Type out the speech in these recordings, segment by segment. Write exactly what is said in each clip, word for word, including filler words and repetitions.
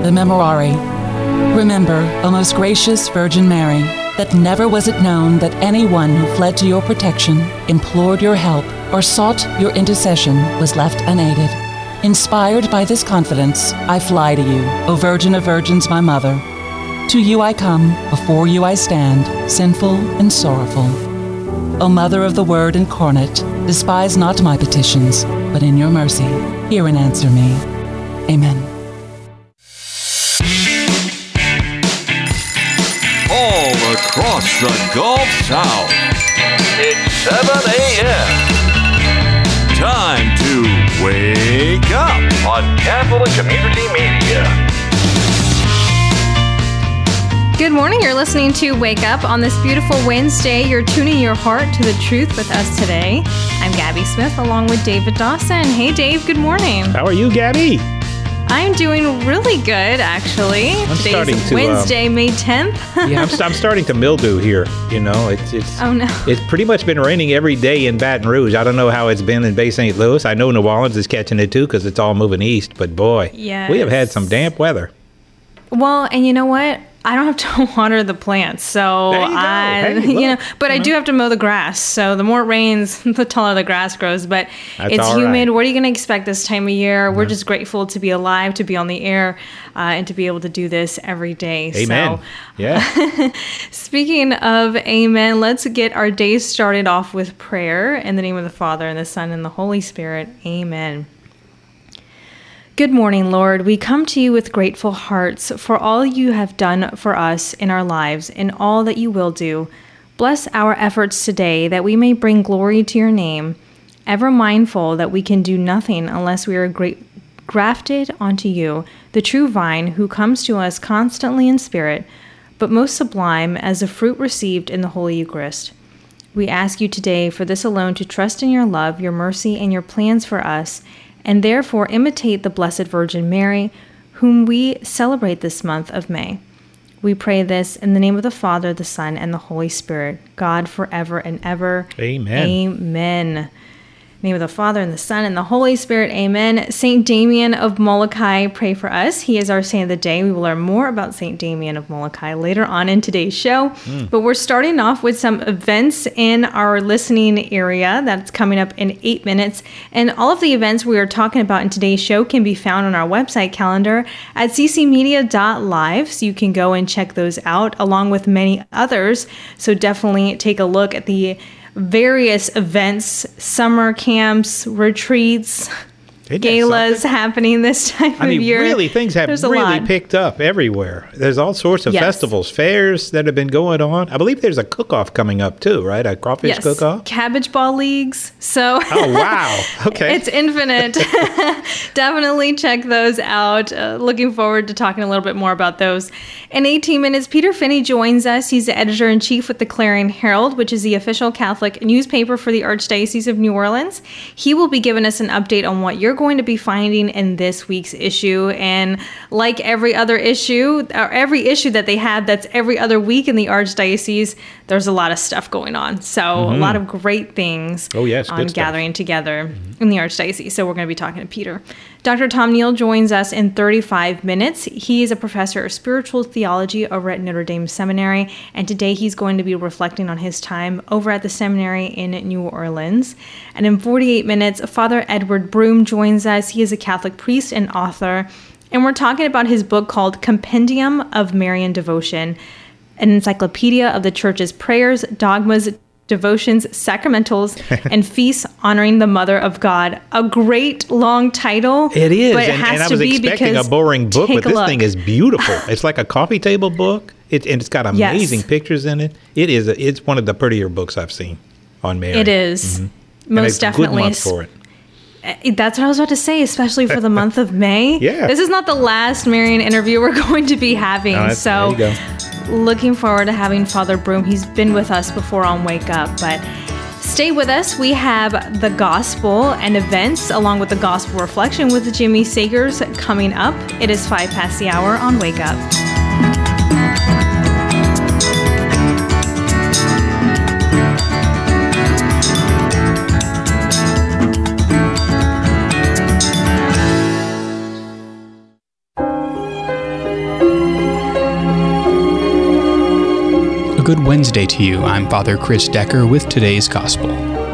the Memorare. Remember, O most gracious Virgin Mary, that never was it known that anyone who fled to your protection, implored your help, or sought your intercession was left unaided. Inspired by this confidence, I fly to you, O Virgin of Virgins, my Mother. To you I come, before you I stand, sinful and sorrowful. O Mother of the Word incarnate, despise not my petitions, but in your mercy, hear and answer me. Amen. All across the Gulf South, it's seven a.m. Time to wake up on Catholic Community Media. Good morning. You're listening to Wake Up on this beautiful Wednesday. You're tuning your heart to the truth with us today. I'm Gabby Smith along with David Dawson. Hey, Dave. Good morning. How are you, Gabby? I'm doing really good, actually. I'm Today's starting to, Wednesday, um, May tenth. yeah, I'm, I'm starting to mildew here. You know, it's it's. Oh no! It's pretty much been raining every day in Baton Rouge. I don't know how it's been in Bay Saint Louis. I know New Orleans is catching it too because it's all moving east. But boy, yes. we have had some damp weather. Well, and you know what? I don't have to water the plants, so there you go. I, Hey, you know, look. but I Mhm. do have to mow the grass. So the more it rains, the taller the grass grows. But That's it's all humid. right. What are you going to expect this time of year? We're Mhm. just grateful to be alive, to be on the air, uh, and to be able to do this every day. Amen. So, yeah. speaking of amen, let's get our day started off with prayer. In the name of the Father, and the Son, and the Holy Spirit. Amen. Good morning, Lord. We come to you with grateful hearts for all you have done for us in our lives and all that you will do. Bless our efforts today that we may bring glory to your name, ever mindful that we can do nothing unless we are great, grafted onto you, the true vine who comes to us constantly in spirit, but most sublime as the fruit received in the Holy Eucharist. We ask you today for this alone to trust in your love, your mercy, and your plans for us, and therefore imitate the Blessed Virgin Mary, whom we celebrate this month of May. We pray this in the name of the Father, the Son, and the Holy Spirit, God forever and ever. Amen. Amen. In the name of the Father, and the Son, and the Holy Spirit. Amen. Saint Damien of Molokai, pray for us. He is our saint of the day. We will learn more about Saint Damien of Molokai later on in today's show. Mm. But we're starting off with some events in our listening area that's coming up in eight minutes. And all of the events we are talking about in today's show can be found on our website calendar at c c media dot live. So you can go and check those out along with many others. So definitely take a look at the various events, summer camps, retreats, Isn't that galas something? happening this time I mean, of year. really, things have There's a really lot. picked up everywhere. There's all sorts of Yes. festivals, fairs that have been going on. I believe there's a cook-off coming up too, right? A crawfish Yes, cook-off? cabbage ball leagues. So Oh, wow. Okay. it's infinite. Definitely check those out. Uh, looking forward to talking a little bit more about those. In eighteen minutes, Peter Finney joins us. He's the editor-in-chief with the Clarion Herald, which is the official Catholic newspaper for the Archdiocese of New Orleans. He will be giving us an update on what you're going to be finding in this week's issue. And like every other issue, or every issue that they have that's every other week in the Archdiocese, there's a lot of stuff going on. So Mm-hmm. a lot of great things Oh, yes, on good stuff. gathering together mm-hmm. in the Archdiocese. So we're going to be talking to Peter. Doctor Tom Neal joins us in thirty-five minutes. He is a professor of spiritual theology over at Notre Dame Seminary, and today he's going to be reflecting on his time over at the seminary in New Orleans. And in forty-eight minutes, Father Edward Broom joins us. He is a Catholic priest and author, and we're talking about his book called Compendium of Marian Devotion, an encyclopedia of the Church's prayers, dogmas, devotions, sacramentals, and feasts honoring the Mother of God. A great long title. It is, but it and, has and I to was be expecting a because boring book, take but a this look. thing is beautiful. It's like a coffee table book, it, and it's got Yes. amazing pictures in it. It is. A, it's one of the prettier books I've seen on Mary. It is. Mm-hmm. Most and it's definitely. A good month for it. That's what I was about to say, especially for the month of May. Yeah. This is not the last Marian interview we're going to be having. No, that's- so there you go. looking forward to having Father Broom. He's been with us before on Wake Up, but stay with us. We have the gospel and events along with the gospel reflection with Jimmy Sagers coming up. It is five past the hour on Wake Up. good Wednesday to you. I'm Father Chris Decker with today's Gospel.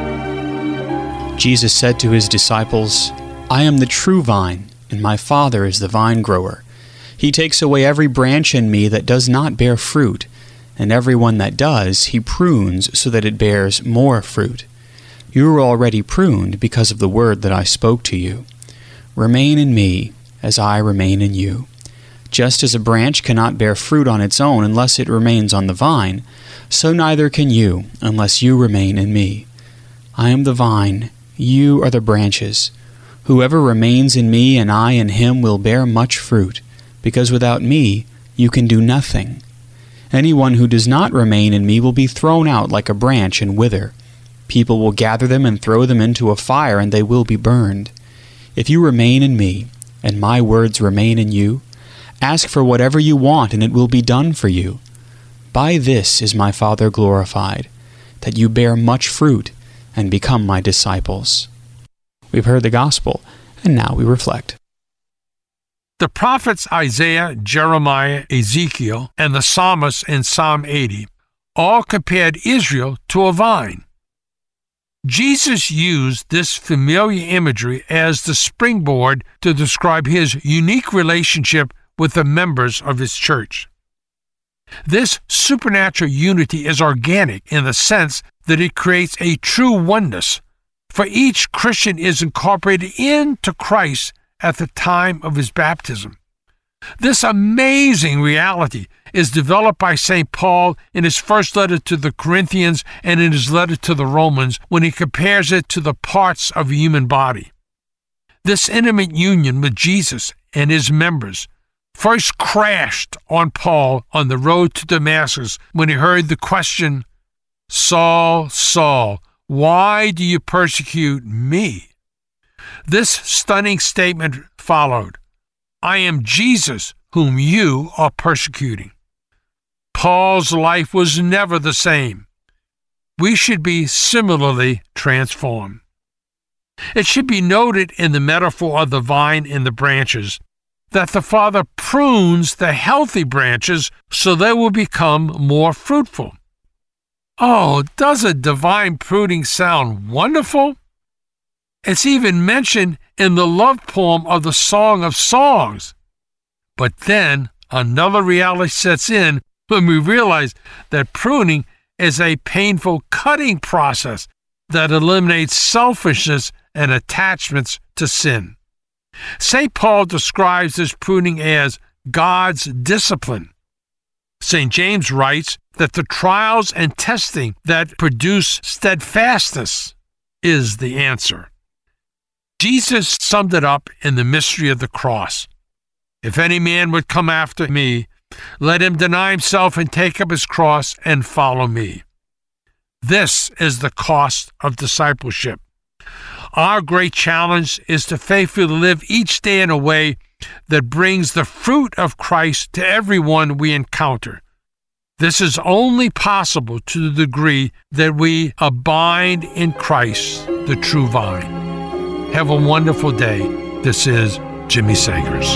Jesus said to his disciples, "I am the true vine, and my Father is the vine grower. He takes away every branch in me that does not bear fruit, and every one that does, he prunes so that it bears more fruit. You are already pruned because of the word that I spoke to you. Remain in me, as I remain in you. Just as a branch cannot bear fruit on its own unless it remains on the vine, so neither can you unless you remain in me. I am the vine, you are the branches. Whoever remains in me and I in him will bear much fruit, because without me you can do nothing. Anyone who does not remain in me will be thrown out like a branch and wither. People will gather them and throw them into a fire, and they will be burned. If you remain in me, and my words remain in you, ask for whatever you want, and it will be done for you. By this is my Father glorified, that you bear much fruit and become my disciples." We've heard the gospel, and now we reflect. The prophets Isaiah, Jeremiah, Ezekiel, and the psalmist in Psalm eighty all compared Israel to a vine. Jesus used this familiar imagery as the springboard to describe his unique relationship with the members of his church. This supernatural unity is organic in the sense that it creates a true oneness, for each Christian is incorporated into Christ at the time of his baptism. This amazing reality is developed by Saint Paul in his first letter to the Corinthians and in his letter to the Romans when he compares it to the parts of a human body. This intimate union with Jesus and his members first crashed on Paul on the road to Damascus when he heard the question, "Saul, Saul, why do you persecute me?" This stunning statement followed, "I am Jesus whom you are persecuting." Paul's life was never the same. We should be similarly transformed. It should be noted in the metaphor of the vine and the branches that the Father prunes the healthy branches so they will become more fruitful. Oh, does a divine pruning sound wonderful? It's even mentioned in the love poem of the Song of Songs. But then another reality sets in when we realize that pruning is a painful cutting process that eliminates selfishness and attachments to sin. Saint Paul describes this pruning as God's discipline. Saint James writes that the trials and testing that produce steadfastness is the answer. Jesus summed it up in the mystery of the cross. "If any man would come after me, let him deny himself and take up his cross and follow me." This is the cost of discipleship. Our great challenge is to faithfully live each day in a way that brings the fruit of Christ to everyone we encounter. This is only possible to the degree that we abide in Christ, the true vine. Have a wonderful day. This is Jimmy Sagers.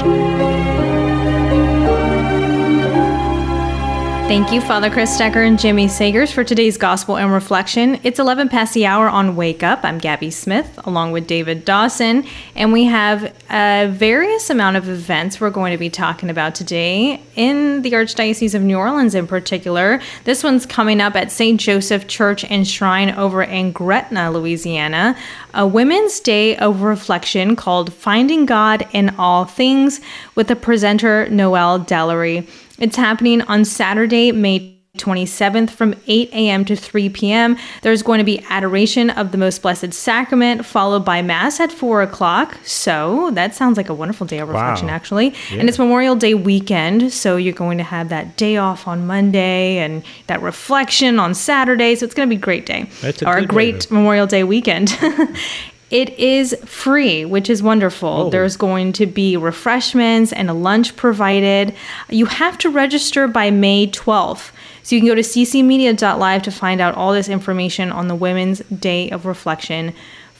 Thank you, Father Chris Decker and Jimmy Sagers, for today's Gospel and Reflection. It's eleven past the hour on Wake Up. I'm Gabby Smith, along with David Dawson, and we have a various amount of events we're going to be talking about today in the Archdiocese of New Orleans in particular. This one's coming up at Saint Joseph Church and Shrine over in Gretna, Louisiana, a Women's Day of Reflection called Finding God in All Things with the presenter Noelle Dellery. It's happening on Saturday, May twenty-seventh from eight a.m. to three p.m. There's going to be adoration of the Most Blessed Sacrament, followed by Mass at four o'clock. So that sounds like a wonderful day of reflection, wow. actually. Yeah. And it's Memorial Day weekend, so you're going to have that day off on Monday and that reflection on Saturday. So it's going to be a great day. That's a or a great day. Memorial Day weekend. It is free, which is wonderful. Oh. There's going to be refreshments and a lunch provided. You have to register by May twelfth. So you can go to c c media dot live to find out all this information on the Women's Day of Reflection.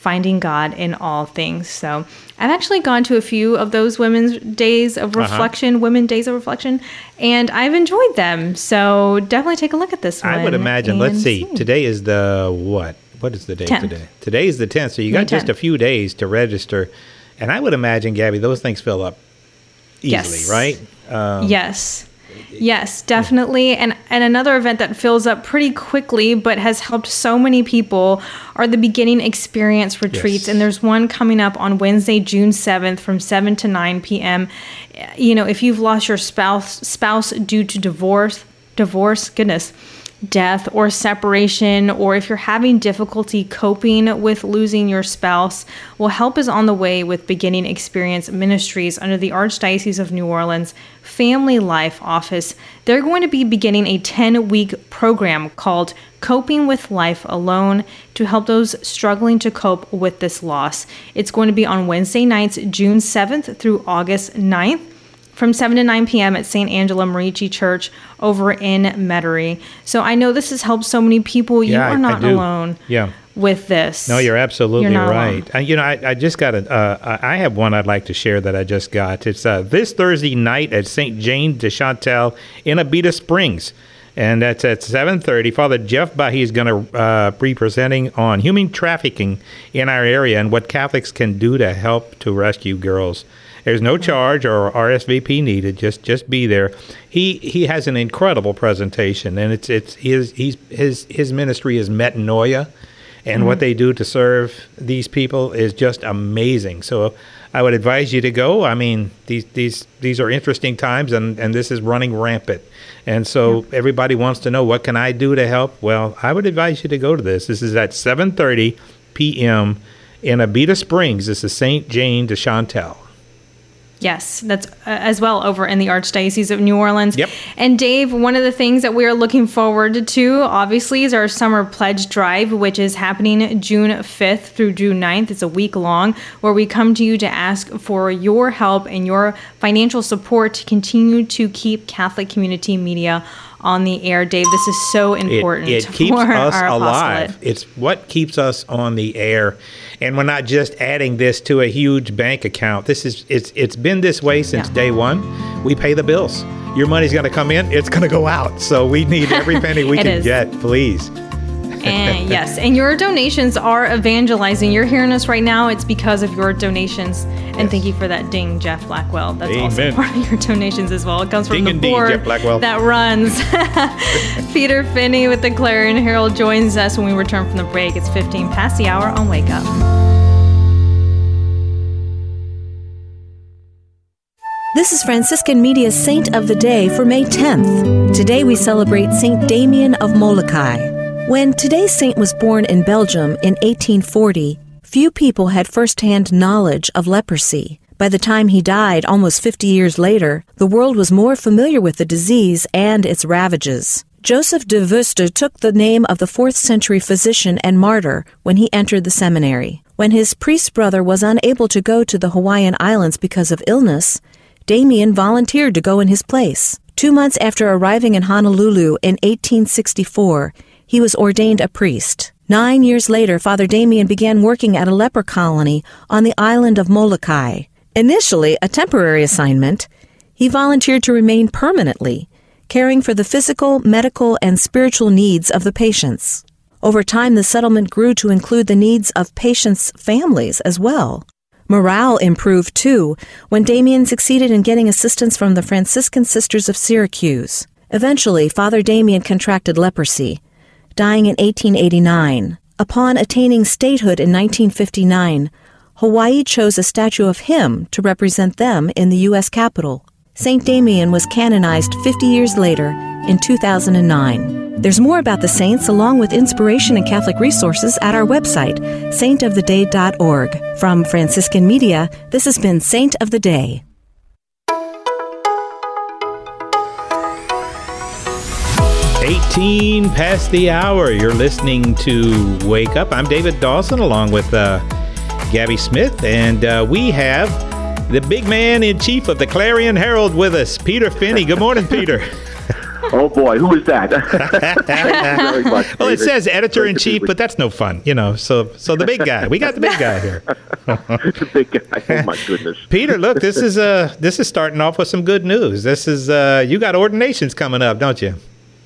finding God in all things. So I've actually gone to a few of those women's days of reflection, uh-huh. women days of reflection, and I've enjoyed them. So definitely take a look at this one. I would imagine, let's see, see, today is the what? What is the day tenth. Today? Today is the tenth, so you got just a few days to register. And I would imagine, Gabby, those things fill up easily, yes. right? Um, yes. Yes, definitely. And and another event that fills up pretty quickly but has helped so many people are the Beginning Experience retreats. Yes. And there's one coming up on Wednesday, June seventh from seven to nine p.m. You know, if you've lost your spouse spouse due to divorce, divorce, goodness, death or separation, or if you're having difficulty coping with losing your spouse, well, help is on the way with Beginning Experience Ministries under the Archdiocese of New Orleans Family Life Office. They're going to be beginning a ten-week program called Coping with Life Alone to help those struggling to cope with this loss. It's going to be on Wednesday nights, June seventh through August ninth. From seven to nine p.m. at Saint Angela Merici Church over in Metairie. So I know this has helped so many people. You yeah, are not I, I alone yeah. with this. No, you're absolutely you're right. And, you know, I, I just got a, uh, I have one I'd like to share that I just got. It's uh, this Thursday night at Saint Jane de Chantal in Abita Springs. And that's at seven thirty. Father Jeff Bahi is going to uh, be presenting on human trafficking in our area and what Catholics can do to help to rescue girls. There's no charge or R S V P needed. Just just be there. He he has an incredible presentation, and it's it's his he's his his ministry is Metanoia, and mm-hmm. what they do to serve these people is just amazing. So I would advise you to go. I mean, these these these are interesting times, and, and this is running rampant. And so yeah. everybody wants to know, what can I do to help? Well, I would advise you to go to this. This is at seven thirty p.m. in Abita Springs. This is Saint Jane de Chantal. Yes, that's uh, as well over in the Archdiocese of New Orleans. Yep. And Dave, one of the things that we are looking forward to, obviously, is our Summer Pledge Drive, which is happening June fifth through June ninth. It's a week long, where we come to you to ask for your help and your financial support to continue to keep Catholic Community Media on the air. Dave, this is so important. It, it keeps for us our alive. apostolate. It's what keeps us on the air. And we're not just adding this to a huge bank account. This is it's it's been this way since yeah. day one. We pay the bills. Your money's going to come in, it's going to go out. So we need every penny we can is. get, please. And yes, and your donations are evangelizing. You're hearing us right now. It's because of your donations. And yes. thank you for that ding, Jeff Blackwell. That's Amen. Also part of your donations as well. It comes from ding the board ding, Jeff Blackwell. That runs. Peter Finney with the Clarion Herald joins us when we return from the break. It's fifteen past the hour on Wake Up. This is Franciscan Media's Saint of the Day for May tenth. Today we celebrate Saint Damien of Molokai. When today's saint was born in Belgium in eighteen forty, few people had first-hand knowledge of leprosy. By the time he died, almost fifty years later, the world was more familiar with the disease and its ravages. Joseph de Veuster took the name of the fourth century physician and martyr when he entered the seminary. When his priest brother was unable to go to the Hawaiian Islands because of illness, Damien volunteered to go in his place. Two months after arriving in Honolulu in eighteen sixty-four, he was ordained a priest. Nine years later, Father Damien began working at a leper colony on the island of Molokai. Initially a temporary assignment, he volunteered to remain permanently, caring for the physical, medical, and spiritual needs of the patients. Over time, the settlement grew to include the needs of patients' families as well. Morale improved, too, when Damien succeeded in getting assistance from the Franciscan Sisters of Syracuse. Eventually, Father Damien contracted leprosy, dying in eighteen eighty-nine. Upon attaining statehood in nineteen fifty-nine, Hawaii chose a statue of him to represent them in the U S Capitol. Saint Damien was canonized fifty years later in two thousand nine. There's more about the saints along with inspiration and Catholic resources at our website, saint of the day dot org. From Franciscan Media, this has been Saint of the Day. eighteen past the hour. You're listening to Wake Up. I'm David Dawson along with uh, Gabby Smith, and uh, we have the big man in chief of the Clarion Herald with us, Peter Finney. Good morning, Peter. Oh boy, who is that? Thank you very much, well, it David. says editor in Great to be chief, with but that's no fun, you know. So, so the big guy. We got the big guy here. the big guy. Oh my goodness. Peter, look, this is uh, this is starting off with some good news. This is uh, you got ordinations coming up, don't you?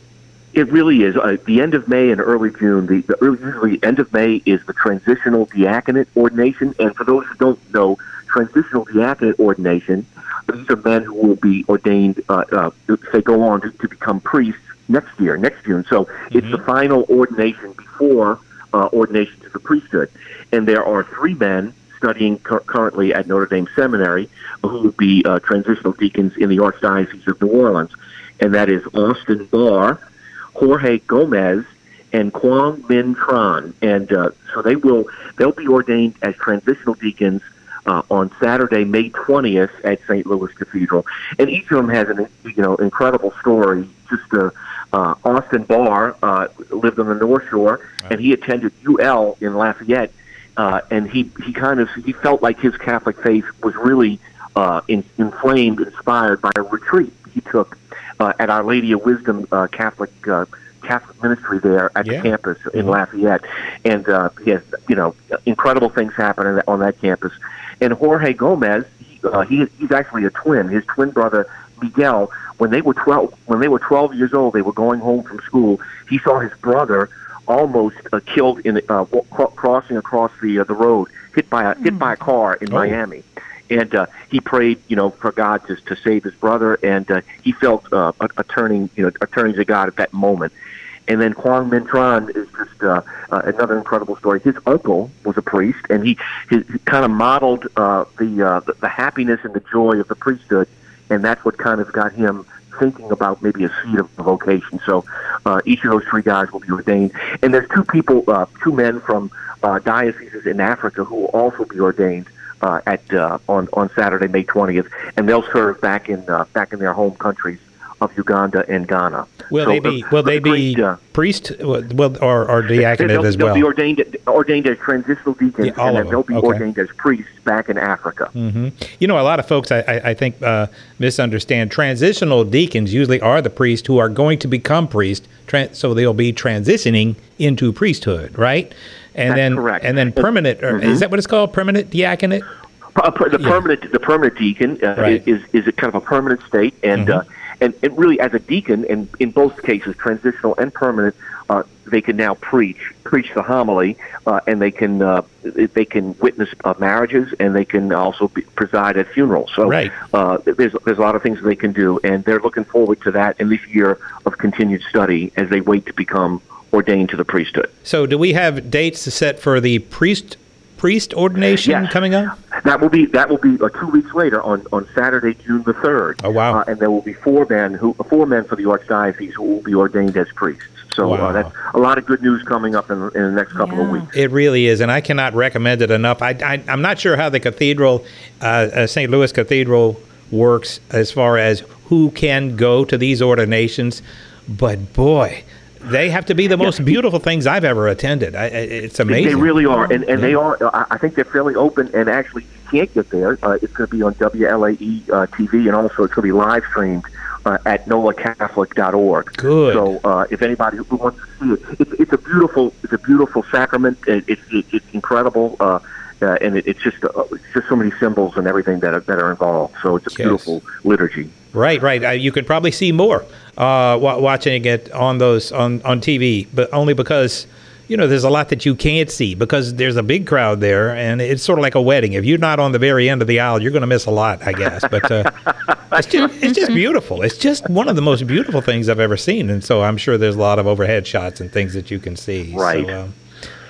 It really is. Uh, the end of May and early June, the, the early, usually end of May is the transitional diaconate ordination. And for those who don't know, transitional diaconate ordination, these are men who will be ordained, uh, uh, they go on to, to become priests next year, next June. So mm-hmm. it's the final ordination before uh, ordination to the priesthood. And there are three men studying cur- currently at Notre Dame Seminary who will be uh, transitional deacons in the Archdiocese of New Orleans. And that is Austin Barr, Jorge Gomez, and Quang Minh Tran, and uh, so they will they'll be ordained as transitional deacons uh, on Saturday, May twentieth, at Saint Louis Cathedral. And each of them has an you know incredible story. Just uh, uh, Austin Barr uh, lived on the North Shore, and he attended U L in Lafayette, uh, and he he kind of he felt like his Catholic faith was really uh, in, inflamed, inspired by a retreat he took Uh, at Our Lady of Wisdom uh, Catholic uh, Catholic ministry there at yeah. the campus in mm-hmm. Lafayette, and uh, he has you know incredible things happening on that campus. And Jorge Gomez, he, uh, he he's actually a twin. His twin brother Miguel, when they were twelve, when they were twelve years old, they were going home from school. He saw his brother almost uh, killed in uh, w- crossing across the uh, the road, hit by a mm. hit by a car in oh. Miami. And uh, he prayed, you know, for God to to save his brother, and uh, he felt uh, a, a turning, you know, a turning to God at that moment. And then Quang Minh Tran is just uh, uh, another incredible story. His uncle was a priest, and he, he, he kind of modeled uh, the, uh, the the happiness and the joy of the priesthood, and that's what kind of got him thinking about maybe a seed of vocation. So uh, each of those three guys will be ordained, and there's two people, uh, two men from uh, dioceses in Africa who will also be ordained. Uh, at uh, on on Saturday, May twentieth, and they'll serve back in uh, back in their home countries of Uganda and Ghana. Will so they be? The, will they great, be uh, priest? Well, or or diaconate they'll, as they'll well? They'll be ordained ordained as transitional deacons, Yeah, all and of then they'll them. be Okay. ordained as priests back in Africa. Mm-hmm. You know, a lot of folks, I, I, I think, uh, misunderstand. Transitional deacons usually are the priests who are going to become priests, tran- so they'll be transitioning into priesthood, right? And That's then, correct. and then permanent. Or, Mm-hmm. is that what it's called? Permanent diaconate? Uh, per- the Yeah. permanent, the permanent deacon uh, Right. is is a kind of a permanent state, and Mhm. uh, and and really as a deacon, and in both cases, transitional and permanent, uh, they can now preach, preach the homily, uh, and they can uh, they can witness uh, marriages, and they can also be, preside at funerals. So Right. uh, there's there's a lot of things that they can do, and they're looking forward to that in this year of continued study as they wait to become ordained to the priesthood. So, do we have dates set for the priest priest ordination Yes. coming up? That will be that will be uh, two weeks later on, on Saturday, June the third. Oh, wow. Uh, and there will be four men who four men for the archdiocese who will be ordained as priests. So Wow. uh, that's a lot of good news coming up in, in the next couple of Yeah. weeks. It really is, and I cannot recommend it enough. I, I, I'm not sure how the cathedral, uh, uh, Saint Louis Cathedral, works as far as who can go to these ordinations, but boy, they have to be the most beautiful things I've ever attended. I, I- it's amazing. They really are, and, and Yeah. they are. I I think they're fairly open, and actually, you can't get there. Uh, it's going to be on W L A E uh, T V, and also it's going to be live streamed uh, at nola catholic dot org. Good. So, uh, if anybody who wants to see it, it's, it's a beautiful, it's a beautiful sacrament. It, it's it, it's incredible, uh, uh, and it, it's just uh, it's just so many symbols and everything that are, that are involved. So it's a Yes. beautiful liturgy. Right, right. Uh, you could probably see more uh, wa- watching it on those on, on T V, but only because you know there's a lot that you can't see because there's a big crowd there, and it's sort of like a wedding. If you're not on the very end of the aisle, you're going to miss a lot, I guess. But uh, it's just it's just beautiful. It's just one of the most beautiful things I've ever seen, and so I'm sure there's a lot of overhead shots and things that you can see. Right. So, um,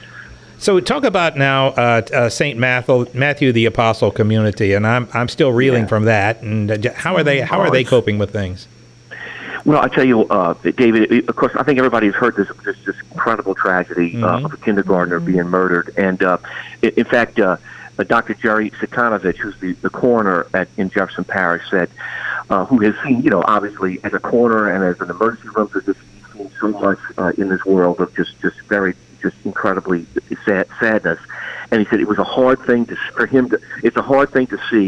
so talk about now uh, uh, Saint Matthew, Matthew the Apostle community, and I'm I'm still reeling Yeah. from that. And uh, j- how are they how are Oh, they it's- coping with things? Well, I tell you, uh, David. Of course, I think everybody's heard this this, this incredible tragedy uh, Mhm. of a kindergartner being murdered, and uh, in, in fact, uh, uh, Doctor Jerry Sikanovich, who's the, the coroner at in Jefferson Parish, said, uh, who has seen, you know, obviously as a coroner and as an emergency room physician, he's seen so much uh, in this world of just just very just incredibly sad, sadness, and he said it was a hard thing to for him to. It's a hard thing to see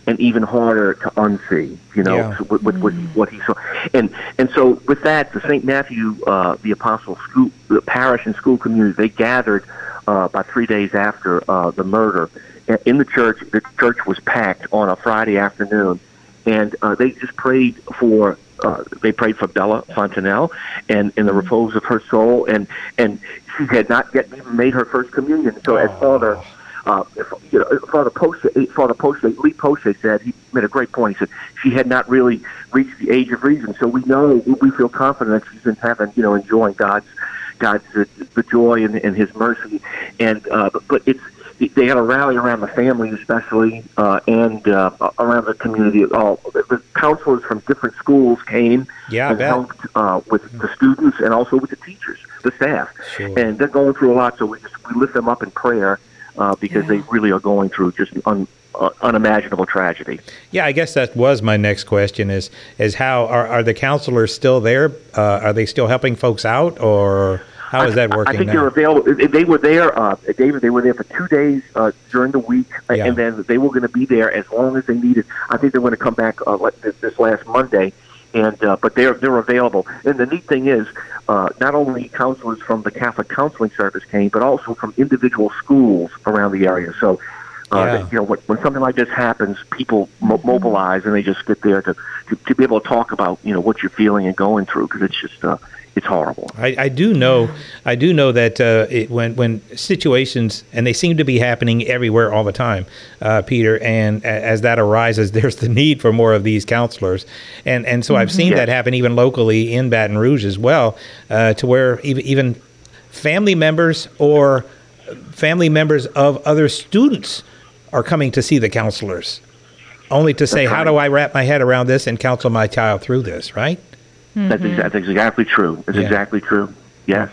and even harder to unsee, you know, Yeah. with, with, with what he saw. And and so with that, the Saint Matthew, uh, the Apostle school, the parish and school community, they gathered uh, about three days after uh, the murder in the church. The church was packed on a Friday afternoon, and uh, they just prayed for, uh, they prayed for Bella Fontanelle and in the repose of her soul, and, and she had not yet even made her first communion. So as Father... Uh, you know, Father Poche, Father Poche, Lee Poche said, he made a great point. He said she had not really reached the age of reason, so we know, we feel confident that she's in heaven, you know, enjoying God's, God's uh, the joy and, and His mercy. And uh, but, but it's they had a rally around the family, especially, uh, and uh, around the community. All the counselors from different schools came Yeah, I and bet. helped uh, with the students and also with the teachers, the staff, Sure. and they're going through a lot. So we just we lift them up in prayer. Uh, because Yeah. they really are going through just an un, uh, unimaginable tragedy. Yeah, I guess that was my next question is is how are, are the counselors still there? Uh, are they still helping folks out, or how is that I, working I think now? they're available. They were there, uh, David, they were there for two days uh, during the week, uh, Yeah. and then they were going to be there as long as they needed. I think they're going to come back uh, like this, this last Monday. And uh, but they're they're available. And the neat thing is, uh, not only counselors from the Catholic Counseling Service came, but also from individual schools around the area. So, uh, Yeah. that, you know, when, when something like this happens, people mo- mobilize and they just get there to, to to be able to talk about, you know, what you're feeling and going through, because it's just uh, it's horrible. I, I do know, I do know that uh, it, when when situations, and they seem to be happening everywhere all the time, uh, Peter. And a, as that arises, there's the need for more of these counselors, and and so I've seen Yes. that happen even locally in Baton Rouge as well, uh, to where even even family members or family members of other students are coming to see the counselors, only to say, That's how right. do I wrap my head around this and counsel my child through this, right? That's, exa- that's exactly true. That's Yeah. exactly true. Yes.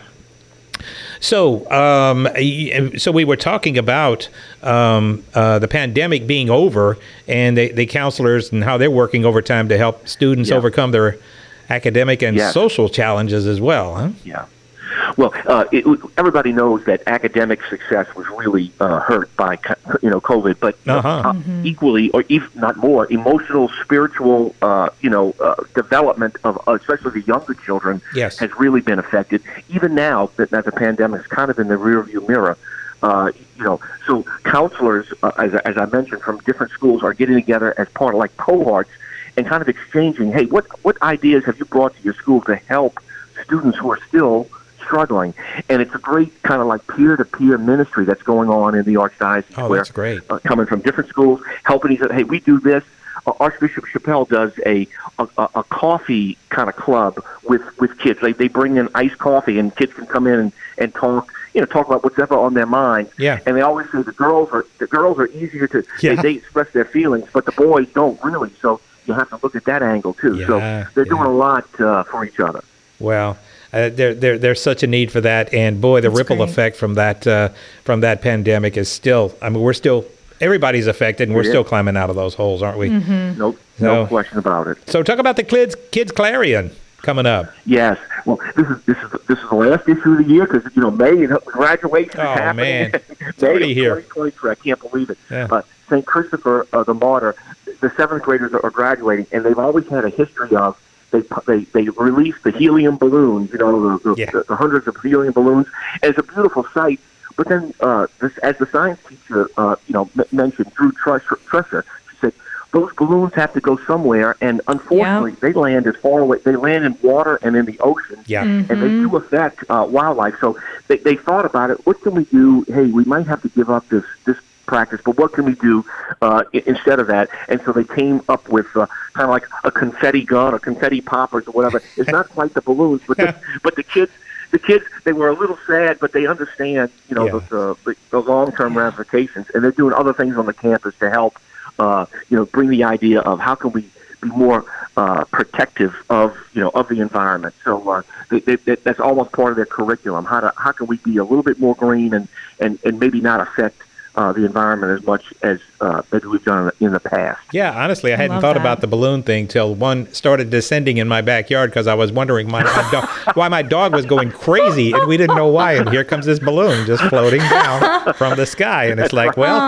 So, um, y- so we were talking about um, uh, the pandemic being over, and the, the counselors and how they're working overtime to help students Yeah. overcome their academic and Yes. social challenges as well. Huh? Yeah. Well, uh, it, everybody knows that academic success was really uh, hurt by, co- you know, COVID, but Uh-huh. uh, equally, or if not more, emotional, spiritual, uh, you know, uh, development of uh, especially the younger children Yes. has really been affected. Even now that, that the pandemic is kind of in the rearview mirror, uh, you know, so counselors, uh, as, as I mentioned, from different schools are getting together as part of like cohorts and kind of exchanging, hey, what what ideas have you brought to your school to help students who are still struggling? And it's a great kind of like peer-to-peer ministry that's going on in the Archdiocese. Oh, where, that's great. Uh, coming from different schools, helping each other. Hey, we do this. Uh, Archbishop Chappelle does a, a a coffee kind of club with, with kids. They they bring in iced coffee, and kids can come in and, and talk, you know, talk about whatever on their mind. Yeah. And they always say the girls are the girls are easier to Yeah. they, they express their feelings, but the boys don't really. So you have to look at that angle too. Yeah, so they're yeah. doing a lot uh, for each other. Well, uh, there, there, there's such a need for that, and boy, the That's ripple great. effect from that uh, from that pandemic is still. I mean, we're still everybody's affected, and we're It is. still climbing out of those holes, aren't we? No, So- no question about it. So, talk about the kids, kids Clarion coming up. Yes. Well, this is this is this is the last issue of the year because you know May and graduation Oh, is happening. man. It's May already of here. twenty twenty-three. I can't believe it. Yeah. Uh, Saint Christopher, uh, the martyr, the seventh graders are graduating, and they've always had a history of they they they release the helium balloons. You know, the the, Yeah. the, the hundreds of helium balloons. And it's a beautiful sight. But then, uh, this, as the science teacher, uh, you know, m- mentioned, Drew Tresher, Tresher, she said, those balloons have to go somewhere, and unfortunately, they land as far away. They land in water and in the ocean, Yeah. and they do affect uh, wildlife. So they, they thought about it. What can we do? Hey, we might have to give up this this practice, but what can we do uh, i- instead of that? And so they came up with uh, kind of like a confetti gun or confetti poppers or whatever. It's not quite the balloons, but the, but the kids. The kids, they were a little sad, but they understand, you know, Yeah. the, the, the long-term ramifications, and they're doing other things on the campus to help, uh, you know, bring the idea of how can we be more uh, protective of, you know, of the environment. So uh, they, they, they, that's almost part of their curriculum. How to how can we be a little bit more green and, and, and maybe not affect uh, the environment as much as uh, as we've done in the past. Yeah, honestly, I hadn't love thought that. about the balloon thing till one started descending in my backyard because I was wondering my, my dog, why my dog was going crazy, and we didn't know why. And here comes this balloon just floating down from the sky, and it's like, well,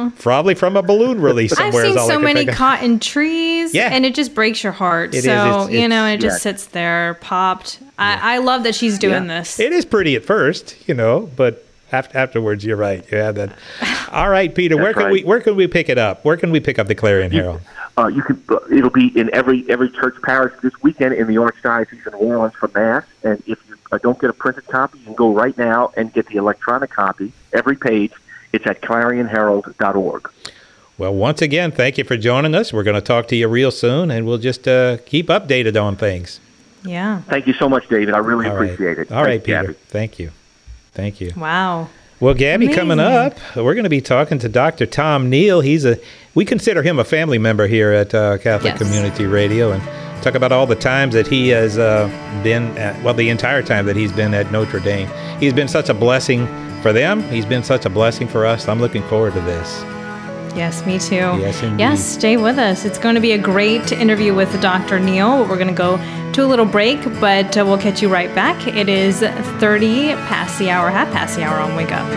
Oh. Probably from a balloon release I've somewhere. seen is all I so can many think of. cotton trees, Yeah. and it just breaks your heart. It is. so, It's- you know, it's- and it just yeah. sits there, popped. I, I love that she's doing Yeah. this. It is pretty at first, you know, but af- afterwards, you're right. You have that. All right, Peter. Where That's can right. we where can we pick it up? Where can we pick up the Clarion Herald? Uh, you can. uh, It'll be in every every church parish this weekend in the Archdiocese of New Orleans for Mass. And if you uh, don't get a printed copy, you can go right now and get the electronic copy. Every page. It's at clarion herald dot org. Well, once again, thank you for joining us. We're going to talk to you real soon, and we'll just uh, keep updated on things. Yeah. Thank you so much, David. I really All right. appreciate it. All right, Thank you, Peter. Gabby. Thank you. Thank you. Wow. Well, Gabby, coming Amazing. up, we're going to be talking to Doctor Tom Neal. He's a we consider him a family member here at uh, Catholic Yes. Community Radio, and talk about all the times that he has uh, been at, well, the entire time that he's been at Notre Dame. He's been such a blessing for them. He's been such a blessing for us. I'm looking forward to this. Yes, me too. Yes, indeed. Yes, stay with us. It's going to be a great interview with Doctor Neal. We're going to go to a little break, but uh, we'll catch you right back. It is thirty past the hour, half past the hour on Wake Up.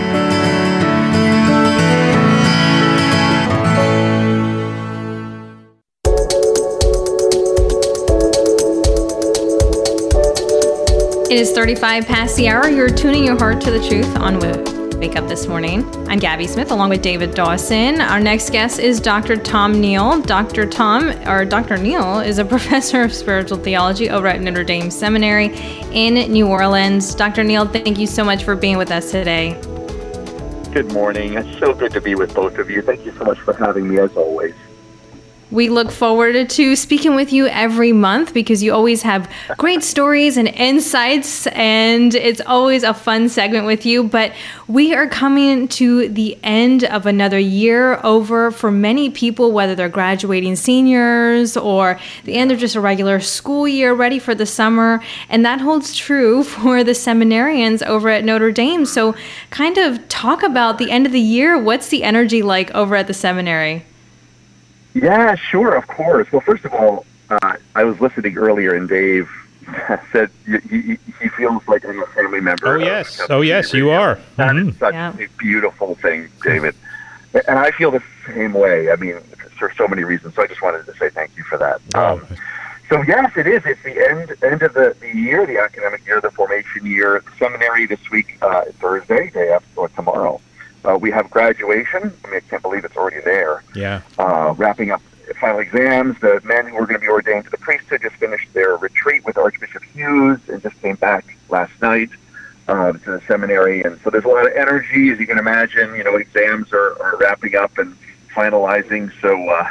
It is thirty-five past the hour. You're tuning your heart to the truth on Wake Up This Morning. I'm Gabby Smith along with David Dawson. Our next guest is Doctor Tom Neal. Doctor Tom, or Doctor Neal, is a professor of spiritual theology over at Notre Dame Seminary in New Orleans. Doctor Neal, thank you so much for being with us today. Good morning. It's so good to be with both of you. Thank you so much for having me, as always. We look forward to speaking with you every month because you always have great stories and insights, and it's always a fun segment with you. But we are coming to the end of another year over for many people, whether they're graduating seniors or the end of just a regular school year, ready for the summer. And that holds true for the seminarians over at Notre Dame. So kind of talk about the end of the year. What's the energy like over at the seminary? Yeah, sure, of course. Well, first of all, uh, I was listening earlier, and Dave said he, he, he feels like I'm a family member. Oh, yes. Oh, yes, you are. That Mhm. is such Yeah. a beautiful thing, David. And I feel the same way. I mean, for so many reasons. So I just wanted to say thank you for that. Oh. Um, so, yes, it is. It's the end end of the, the year, the academic year, the formation year. The seminary this week, uh, Thursday, day after, or tomorrow. Uh, we have graduation. I mean, I can't believe it's already there. Yeah. Uh, wrapping up final exams. The men who were going to be ordained to the priesthood just finished their retreat with Archbishop Hughes and just came back last night uh, to the seminary. And so there's a lot of energy, as you can imagine. You know, exams are, are wrapping up and finalizing. So uh,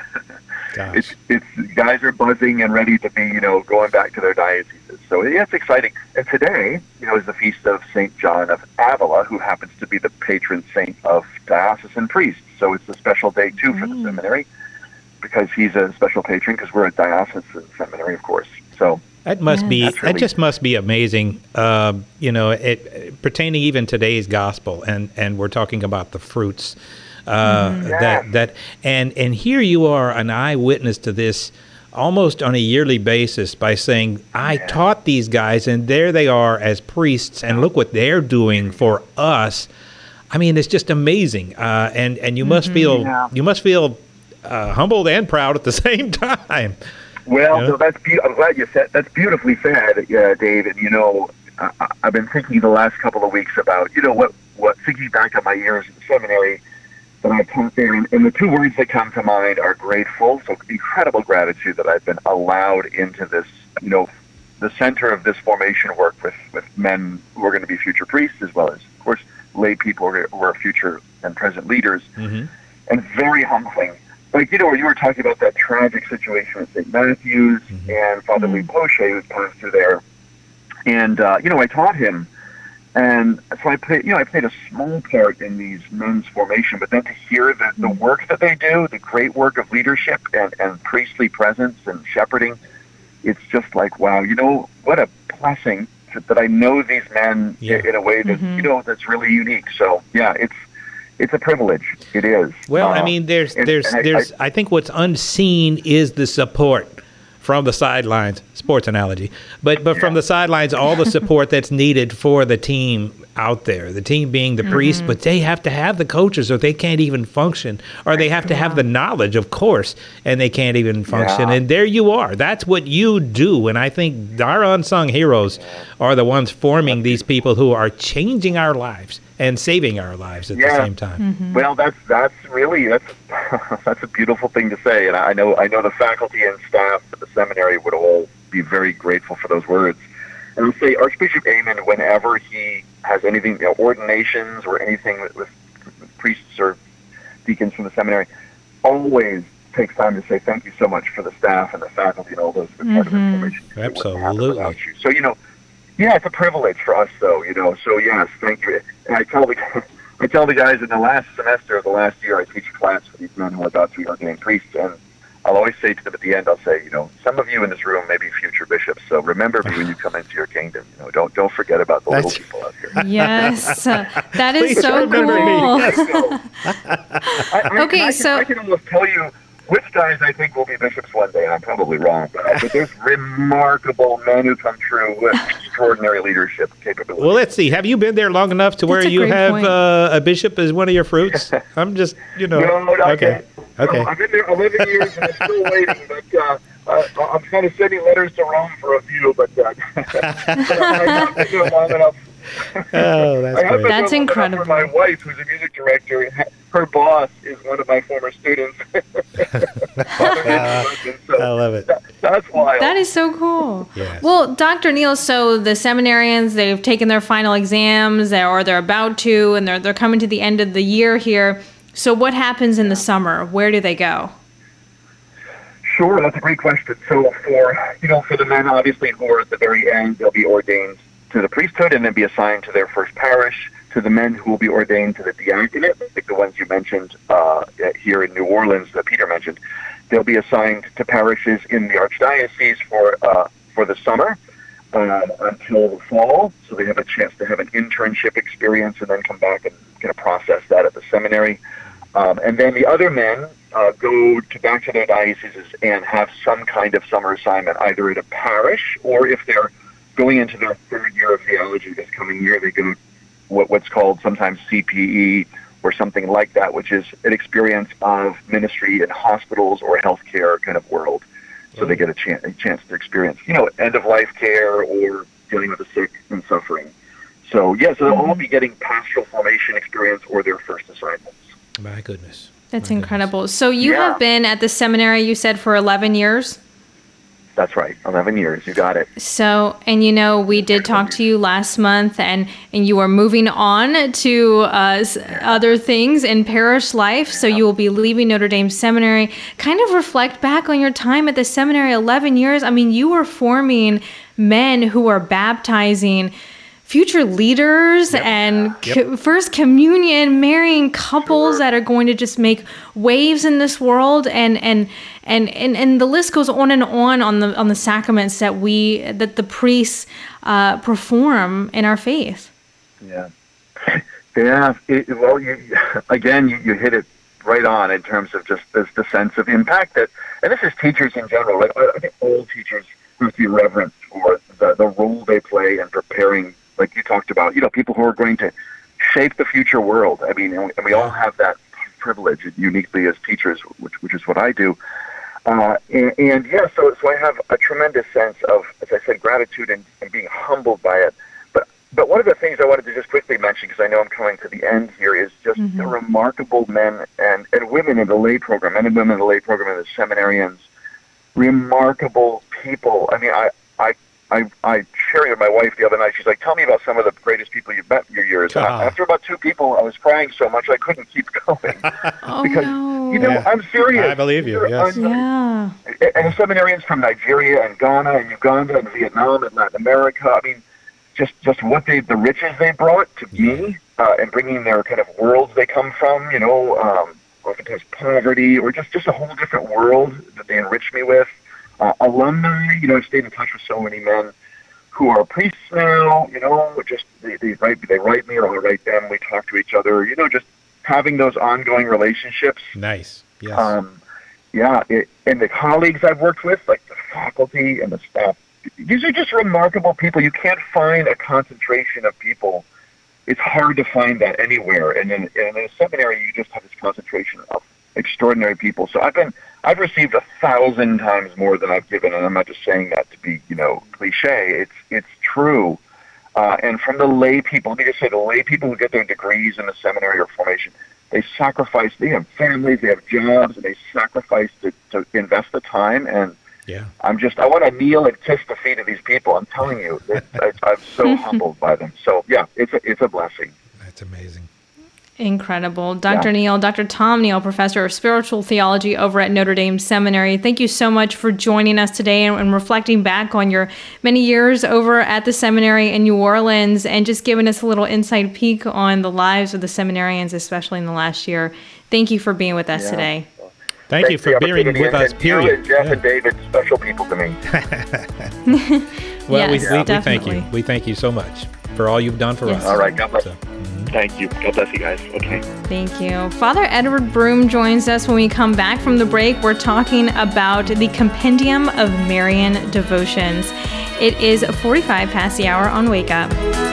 it's it's guys are buzzing and ready to be, you know, going back to their dioceses. So yeah, it's exciting. And today, you know, is the feast of Saint John of Avila, who happens to be the patron saint of diocesan priests. So it's a special day too for the seminary, because he's a special patron, because we're a diocesan seminary, of course. So That must Yeah. be That's really- that just must be amazing. Uh, you know, it, pertaining even today's gospel, and, and we're talking about the fruits uh, Yeah. that that and and here you are, an eyewitness to this almost on a yearly basis by saying, I taught these guys, and there they are as priests, and look what they're doing for us. I mean, it's just amazing, uh, and and you must feel Yeah. you must feel uh, humbled and proud at the same time. Well, Yeah. so that's be- I'm glad you said that's beautifully said, uh, Dave. And you know, I, I've been thinking the last couple of weeks about, you know, what what thinking back on my years in the seminary that I taught there, and, and the two words that come to mind are grateful. So incredible gratitude that I've been allowed into this, you know, the center of this formation work with with men who are going to be future priests, as well as, of course, lay people who are, who are future and present leaders, Mm-hmm. and very humbling. Like, you know, you were talking about that tragic situation with Saint Matthew's Mm-hmm. and Father Louis Poche, who's pastor there. And, uh, you know, I taught him. And so I played, you know, I played a small part in these men's formation, but then to hear the, the work that they do, the great work of leadership and, and priestly presence and shepherding, it's just like, wow, you know, what a blessing to, that I know these men Yeah. in, in a way that, you know, that's really unique. So, yeah, it's, it's a privilege. It is. Well, I Uh, mean, there's, and- there's, and I- there's. I, think what's unseen is the support from the sidelines, sports analogy, but but from the sidelines, all the support that's needed for the team out there, the team being the mm-hmm. priest, but they have to have the coaches or they can't even function, or they have to have the knowledge, of course, and they can't even function. Yeah. And there you are. That's what you do. And I think our unsung heroes are the ones forming these people who are changing our lives and saving our lives at yeah. the same time. Mm-hmm. Well, that's that's really that's that's a beautiful thing to say, and I know I know the faculty and staff at the seminary would all be very grateful for those words. And I'll say Archbishop Amen, whenever he has anything, you know, ordinations or anything with, with priests or deacons from the seminary, always takes time to say thank you so much for the staff and the faculty and all those mm-hmm. part of information. Absolutely. Without you. So you know. Yeah, it's a privilege for us, though, you know. So, yes, thank you. And I tell the I tell the guys in the last semester of the last year, I teach a class for these men who are about to be ordained priests, and I'll always say to them at the end, I'll say, you know, some of you in this room may be future bishops, so remember me when you come into your kingdom. You know, don't don't forget about the little people out here. Yes, uh, that is so cool. Yes, so, I, I, okay, I can, so I can almost tell you which guys I think will be bishops one day, and I'm probably wrong, but, but there's remarkable men who come through with extraordinary leadership capability. Well, let's see. Have you been there long enough to That's where you have uh, a bishop as one of your fruits? I'm just, you know. No, not okay. Yet. Okay. No, I've been there eleven years, and I'm still waiting, but uh, uh, I'm kind of sending letters to Rome for a few, but uh, I have been there long enough. Oh, that's I great. That's incredible. For my wife, who's a music director, her boss is one of my former students. uh, so I love it. That, that's wild. That is so cool. Yes. Well, Doctor Neal, so the seminarians, they've taken their final exams, or they're about to, and they're they're coming to the end of the year here. So what happens in the summer? Where do they go? Sure, that's a great question. So for, you know, for the men, obviously, who are at the very end, they'll be ordained to the priesthood and then be assigned to their first parish. To the men who will be ordained to the diaconate, like the ones you mentioned uh, here in New Orleans that Peter mentioned, they'll be assigned to parishes in the archdiocese for uh, for the summer uh, until the fall, so they have a chance to have an internship experience and then come back and kind of process that at the seminary. Um, and then the other men uh, go to back to their dioceses and have some kind of summer assignment, either at a parish, or if they're going into their third year of theology this coming year, they go what what's called sometimes C P E or something like that, which is an experience of ministry in hospitals or healthcare kind of world. So they get a chance, a chance to experience, you know, end-of-life care or dealing with the sick and suffering. So, yeah, so they'll all be getting pastoral formation experience or their first assignments. My goodness. That's My incredible. goodness. So you Yeah. have been at the seminary, you said, for eleven years? That's right, eleven years, you got it. So, and you know, we did talk to you last month, and, and you are moving on to uh, other things in parish life. So you will be leaving Notre Dame Seminary. Kind of reflect back on your time at the seminary, eleven years. I mean, you were forming men who are baptizing future leaders yep. and Yep. co- first communion, marrying couples Sure. that are going to just make waves in this world, and and and and, and the list goes on and on on the on the sacraments that we that the priests uh, perform in our faith. Yeah, yeah. It, well, you, again, you, you hit it right on in terms of just this, the sense of impact that, and this is teachers in general. Right? I think all teachers have to be reverent for the, the role they play in preparing. Like you talked about, you know, people who are going to shape the future world. I mean, and we, and we all have that privilege uniquely as teachers, which which is what I do. Uh, and, and yeah, so so I have a tremendous sense of, as I said, gratitude and, and being humbled by it. But but one of the things I wanted to just quickly mention, because I know I'm coming to the end here, is just mm-hmm. the remarkable men and, and women in the lay program, men and women in the lay program, and the seminarians, remarkable people. I mean, I I. I, I shared with my wife the other night. She's like, tell me about some of the greatest people you've met in your years. Uh-huh. After about two people, I was crying so much I couldn't keep going. Oh, because, no. you know, Yeah. I'm serious. I believe you, yes. Yeah. And seminarians from Nigeria and Ghana and Uganda and Vietnam and Latin America. I mean, just, just what they, the riches they brought to me uh, and bringing their kind of worlds they come from, you know, um, oftentimes poverty or just, just a whole different world that they enrich me with. Uh, alumni, you know, I've stayed in touch with so many men who are priests now, you know, just they, they write they write me or I write them, we talk to each other, you know, just having those ongoing relationships. Nice. Yes. Um, yeah, it, and the colleagues I've worked with, like the faculty and the staff. These are just remarkable people. You can't find a concentration of people. It's hard to find that anywhere. And in, and in a seminary, you just have this concentration of extraordinary people. So I've been, I've received a thousand times more than I've given, and I'm not just saying that to be, you know, cliche. It's it's true. Uh, and from the lay people, let me just say, the lay people who get their degrees in the seminary or formation, they sacrifice. They have families, they have jobs, and they sacrifice to, to invest the time. And yeah, I'm just, I want to kneel and kiss the feet of these people. I'm telling you, it, I, I'm so humbled by them. So yeah, it's a, it's a blessing. That's amazing. Incredible. Doctor Yeah. Neal, Doctor Tom Neal, Professor of Spiritual Theology over at Notre Dame Seminary. Thank you so much for joining us today and, and reflecting back on your many years over at the seminary in New Orleans and just giving us a little inside peek on the lives of the seminarians, especially in the last year. Thank you for being with us Yeah. today. Thank Thanks you for for the being opportunity, with and- us, and you period. and Jeff Yeah. and David, special people to me. Well, Yes, we, we, we thank definitely. you. We thank you so much for all you've done for Yes. us. All right, God bless. So, Thank you. God bless you guys. Okay. Thank you. Father Edward Broom joins us when we come back from the break. We're talking about the Compendium of Marian Devotions. It is forty-five past the hour on Wake Up.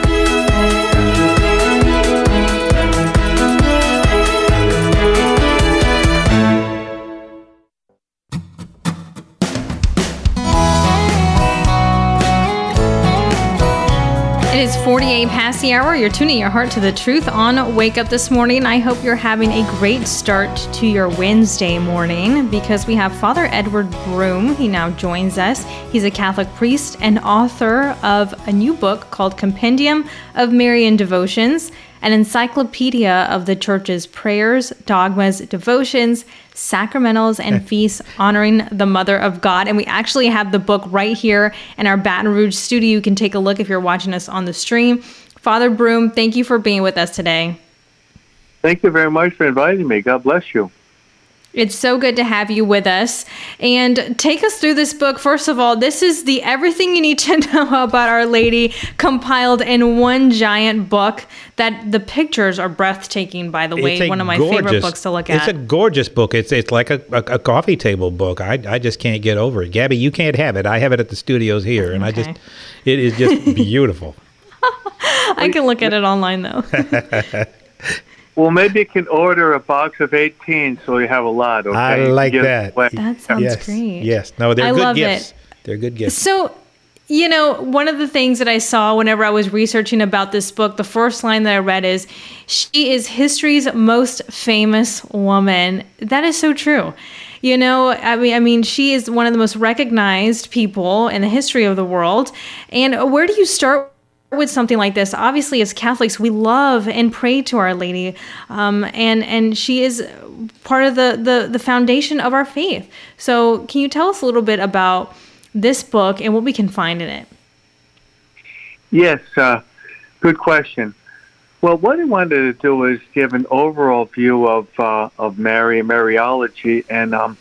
It is forty-eight past the hour. You're tuning your heart to the truth on Wake Up this morning. I hope you're having a great start to your Wednesday morning because we have Father Edward Broom. He now joins us. He's a Catholic priest and author of a new book called Compendium of Marian Devotions, an encyclopedia of the Church's prayers, dogmas, devotions, sacramentals, and feasts honoring the Mother of God. And we actually have the book right here in our Baton Rouge studio. You can take a look if you're watching us on the stream. Father Broom, thank you for being with us today. Thank you very much for inviting me. God bless you. It's so good to have you with us. And take us through this book. First of all, this is the everything you need to know about Our Lady compiled in one giant book that the pictures are breathtaking, by the way. It's a One of my gorgeous- favorite books to look It's at. a gorgeous book. It's it's like a, a, a coffee table book. I I just can't get over it. Gabby, you can't have it. I have it at the studios here, and I Okay. just it is just beautiful. I can look at it online, though. Well, maybe you can order a box of eighteen so you have a lot. Okay? I You can like give it that. away. That sounds yes, great. yes. No, they're I good love gifts. it. They're good gifts. So, you know, one of the things that I saw whenever I was researching about this book, the first line that I read is, "She is history's most famous woman." That is so true. You know, I mean, I mean, she is one of the most recognized people in the history of the world. And where do you start with something like this? Obviously, as Catholics, we love and pray to Our Lady, um, and and she is part of the, the the foundation of our faith. So, can you tell us a little bit about this book and what we can find in it? Yes, uh, good question. Well, what I wanted to do is give an overall view of uh, of Mary and Mariology, and um,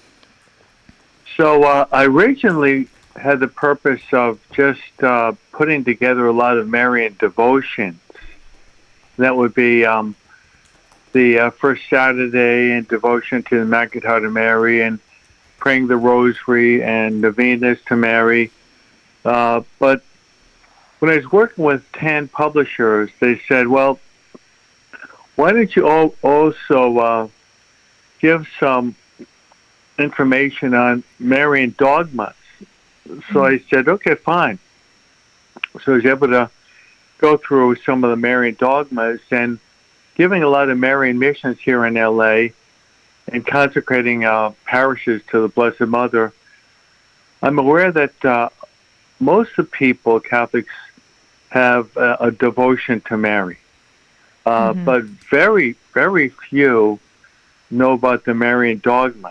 so uh, I originally had the purpose of just uh, putting together a lot of Marian devotions. That would be um, the uh, first Saturday in devotion to the Immaculate Heart of Mary, and praying the Rosary and novenas to Mary. Uh, but when I was working with ten publishers, they said, well, why don't you all also uh, give some information on Marian dogmas? So I said, okay, fine. So I was able to go through some of the Marian dogmas and giving a lot of Marian missions here in L A and consecrating uh, parishes to the Blessed Mother. I'm aware that uh, most of the people, Catholics, have uh, a devotion to Mary. Uh, Mhm. But very, very few know about the Marian dogmas.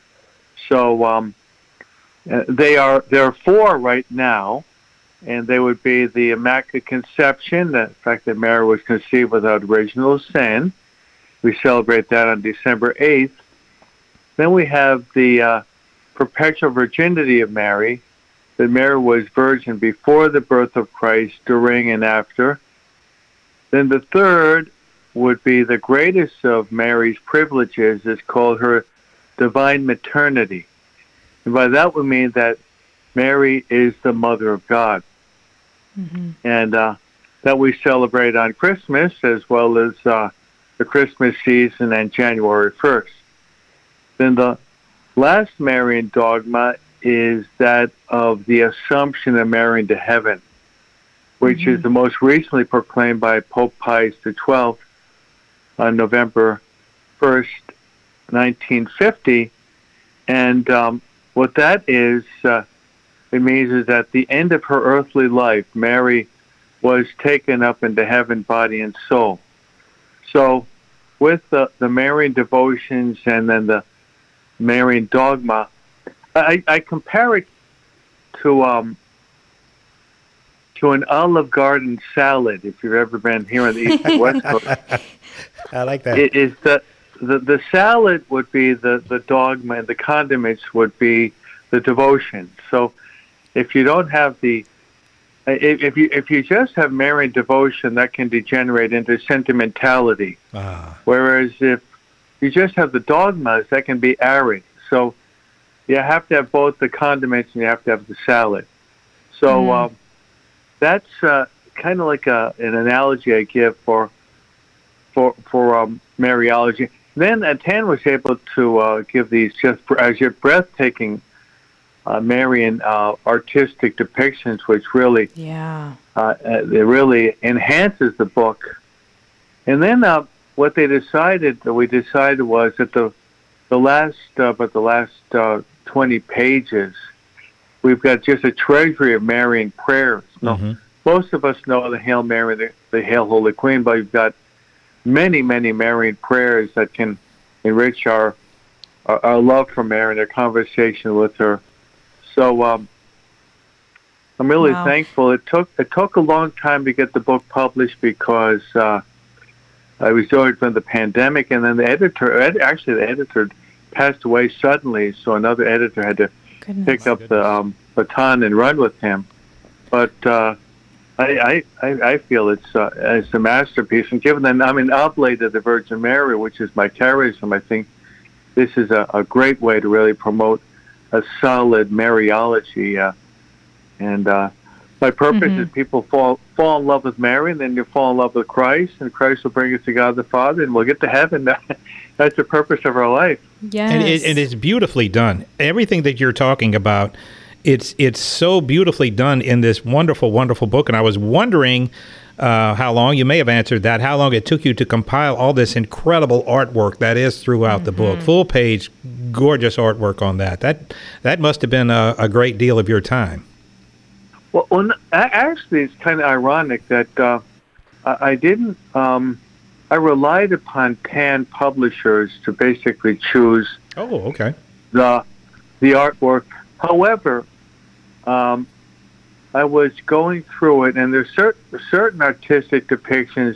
So um, uh, they are there are four right now, and they would be the Immaculate Conception, the fact that Mary was conceived without original sin. We celebrate that on December eighth. Then we have the uh, perpetual virginity of Mary, that Mary was virgin before the birth of Christ, during and after. Then the third would be the greatest of Mary's privileges. It's called her divine maternity. And by that we mean that Mary is the Mother of God. Mm-hmm. And uh, that we celebrate on Christmas as well as uh, the Christmas season and January first. Then the last Marian dogma is that of the Assumption of Mary into heaven, which mm-hmm. is the most recently proclaimed by Pope Pius the twelfth on November first, nineteen fifty. And um, what that is, uh, it means is at the end of her earthly life, Mary was taken up into heaven, body and soul. So with the, the Marian devotions and then the Marian dogma, I, I compare it to um, to an Olive Garden salad, if you've ever been here on the East and West Coast. I like that. It is the, the, the salad would be the, the dogma, and the condiments would be the devotion. So if you don't have the, if, if you if you just have Marian devotion, that can degenerate into sentimentality. Ah. Whereas if you just have the dogmas, that can be arid. So you have to have both the condiments and you have to have the salad. So mm. um, that's uh, kind of like a, an analogy I give for for for um, Mariology. Then uh, Tan was able to uh, give these just as yet breathtaking uh, Marian uh, artistic depictions, which really yeah uh, it really enhances the book. And then uh, what they decided, that we decided was that the the last uh, but the last uh, twenty pages, we've got just a treasury of Marian prayers. No, mm-hmm. Most of us know the Hail Mary, the, the Hail Holy Queen, but we've got many, many Marian prayers that can enrich our our, our love for Mary and our conversation with her. So um, I'm really wow. thankful. It took it took a long time to get the book published because uh, I was doing it from the pandemic, and then the editor, ed- actually the editor, passed away suddenly, so another editor had to Goodness. pick up the um, baton and run with him. But uh, I, I, I feel it's uh, it's a masterpiece, and given that I'm an oblate of the Virgin Mary, which is my charism, I think this is a, a great way to really promote a solid Mariology. Uh, and uh, my purpose mm-hmm. is people fall fall in love with Mary, and then you fall in love with Christ, and Christ will bring us to God the Father, and we'll get to heaven. That's the purpose of our life. Yes. And it, it is beautifully done. Everything that you're talking about, it's it's so beautifully done in this wonderful, wonderful book. And I was wondering uh, how long, you may have answered that, how long it took you to compile all this incredible artwork that is throughout mm-hmm. the book. Full page, gorgeous artwork on that. That that must have been a, a great deal of your time. Well, well actually, it's kind of ironic that uh, I didn't... Um, I relied upon Tan publishers to basically choose oh, okay. the the artwork. However, um, I was going through it, and there's certain certain artistic depictions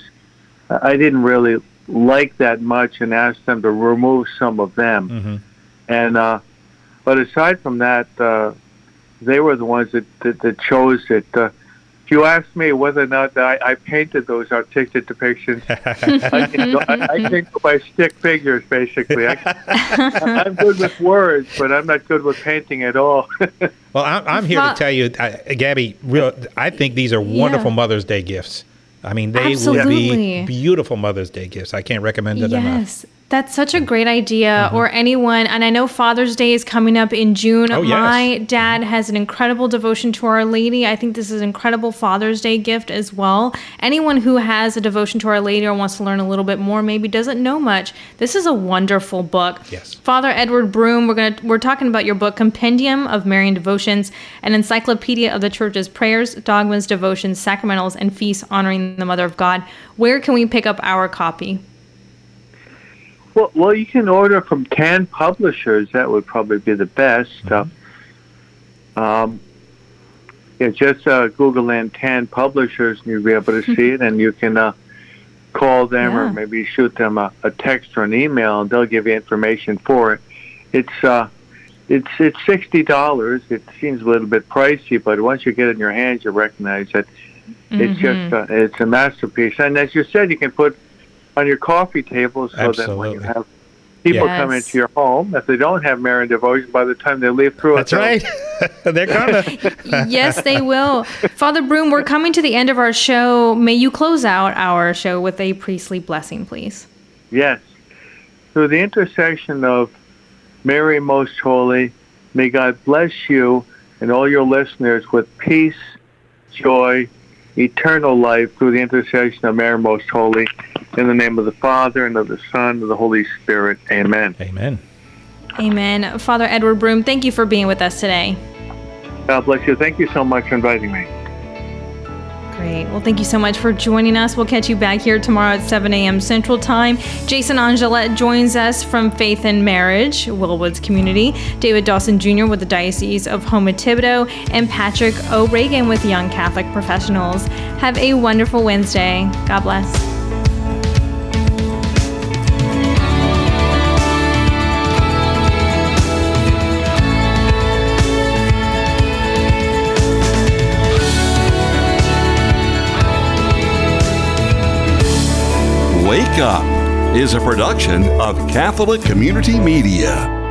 I didn't really like that much, and asked them to remove some of them. Mm-hmm. And uh, but aside from that, uh, they were the ones that that, that chose it. Uh, If you ask me whether or not I, I painted those artistic depictions, I, can go, I, I can go by stick figures, basically. I, I'm good with words, but I'm not good with painting at all. Well, I'm, I'm here to tell you, I, Gabby, real, I think these are wonderful yeah. Mother's Day gifts. I mean, they Absolutely. would be beautiful Mother's Day gifts. I can't recommend it yes. enough. Yes, that's such a great idea. Mm-hmm. Or anyone, and I know Father's Day is coming up in June. Oh, yes. My dad has an incredible devotion to Our Lady. I think this is an incredible Father's Day gift as well. Anyone who has a devotion to Our Lady or wants to learn a little bit more, maybe doesn't know much, this is a wonderful book. Yes. Father Edward Broom, we're gonna we're talking about your book, Compendium of Marian Devotions, an encyclopedia of the Church's prayers, dogmas, devotions, sacramentals, and feasts honoring the Mother of God. Where can we pick up our copy? Well, well, you can order from Tan Publishers. That would probably be the best. Mm-hmm. Uh, um, yeah, just uh, Google in Tan Publishers, and you'll be able to see it. And you can uh, call them yeah. or maybe shoot them a, a text or an email, and they'll give you information for it. It's uh, it's it's sixty dollars. It seems a little bit pricey, but once you get it in your hands, you recognize that mm-hmm. it's just uh, it's a masterpiece. And as you said, you can put on your coffee table, so Absolutely. that when you have People Yes. come into your home. If they don't have Marian devotion, by the time they leave through That's it, right. They're gonna. Yes, they will. Father Broom, we're coming to the end of our show. May you close out our show with a priestly blessing, please. yes. Through the intercession of Mary Most Holy, may God bless you and all your listeners with peace, joy, eternal life through the intercession of Mary Most Holy. In the name of the Father, and of the Son, and of the Holy Spirit. Amen. Amen. Amen. Father Edward Broom, thank you for being with us today. God bless you. Thank you so much for inviting me. Great. Well, thank you so much for joining us. We'll catch you back here tomorrow at seven a.m. Central Time. Jason Angelette joins us from Faith and Marriage, Willowwoods Community. David Dawson Junior with the Diocese of Houma Thibodaux. And Patrick O'Regan with Young Catholic Professionals. Have a wonderful Wednesday. God bless. Wake Up is a production of Catholic Community Media.